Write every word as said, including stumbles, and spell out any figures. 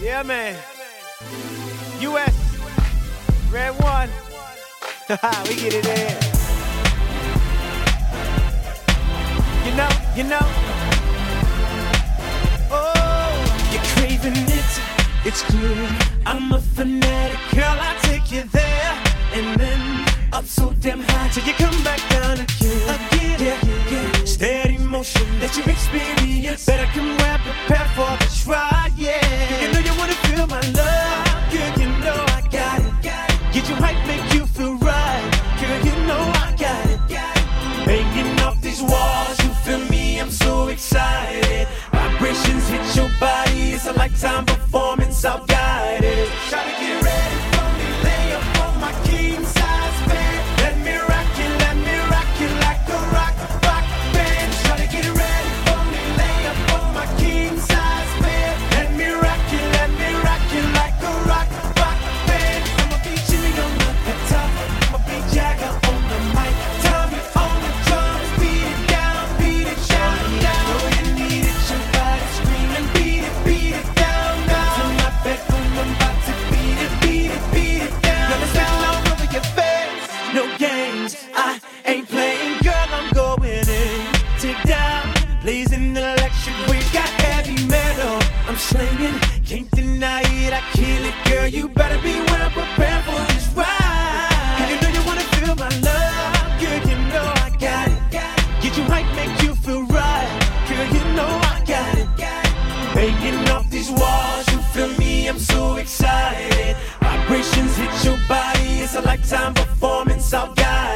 Yeah, man. U S Red One. We get it in. You know, you know. Oh, you're craving it. It's clear. I'm a fanatic. Girl, I'll take you there. And then up so damn high till you come back down again. Again, yeah, yeah. Steady motion that you experience. Better come well prepared for the try, yeah. You know you wanna feel my love. Girl, you know I got it. Get you hype, make you feel right. Girl, you know I got it. Banging off these walls, you feel me? I'm so excited. Vibrations hit your body. It's a lifetime performance. I'll guide it. Try to get ready for me. Lay up on my king size bed. Let me rock you, let me rock you like a rock, rock band. Try to get ready for me. Lay up on my king size bed. Let me rock you, let me rock you like a rock, rock band. I'ma be Jimmy on the guitar. I'ma be Jagger on the mic. Tommy on the drums. Beat it down, beat it down, down. Know you need it, your body screaming. Beat it, beat it down, down. To my bedroom, I'm about to beat it, beat it, beat it down. Gonna stand all over your face. No games, I ain't playing. Girl, I'm going in. Take down, blazing electric. We got heavy metal. I'm slinging, can't deny it. I kill it, girl. You better be well prepared for this ride. Girl, you know you wanna feel my love. Girl, you know I got it. Get you hype, make you feel right. Girl, you know I got it. Banging off these walls, you feel me? I'm so excited. Vibrations hit your body. It's a lifetime performance. I'll guide.